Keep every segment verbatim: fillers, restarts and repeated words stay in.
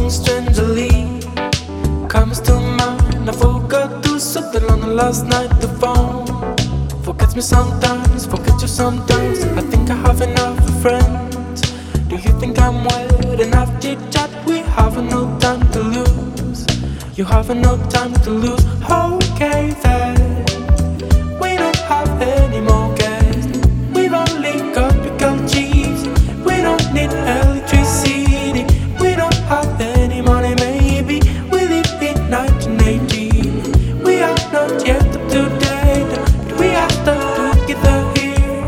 phone strangely comes to mind. I forgot to set the alarm last night. The phone forgets me sometimes, forgets you sometimes. I think I have enough friends. Do you think I'm well enough to chat? We have no time to lose. You have no time to lose. Okay then, we don't have any more guests. We've only got pickled cheese. We don't need electricity. We don't have any money. Maybe we live in nineteen eighty. We are not yet up to date, but we are stuck together here.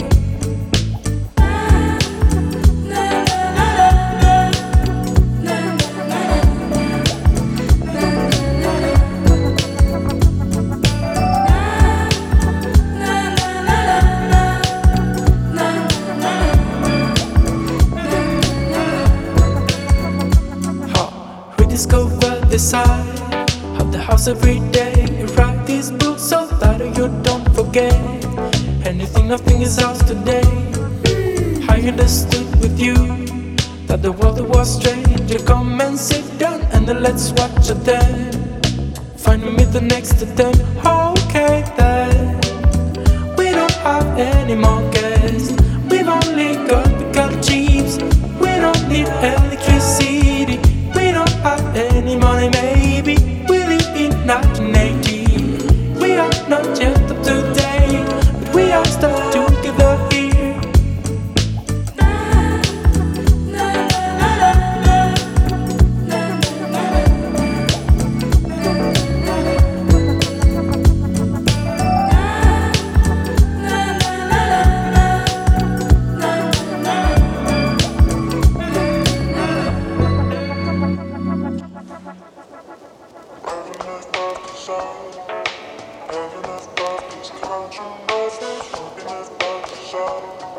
Discover the side of the house every day. Write this book so that you don't forget anything. Nothing is ours today. I understood with you that the world was strange. You come and sit down and then let's watch it then. Find me the next to them. Okay then, we don't have any more guests. We've only got pickled cheese. We don't need electricity. We don't have any money. Maybe we live in nineteen eighty. We are not yet up to date, but we are stuck together here. Heaven has got this controversy, something has got to show.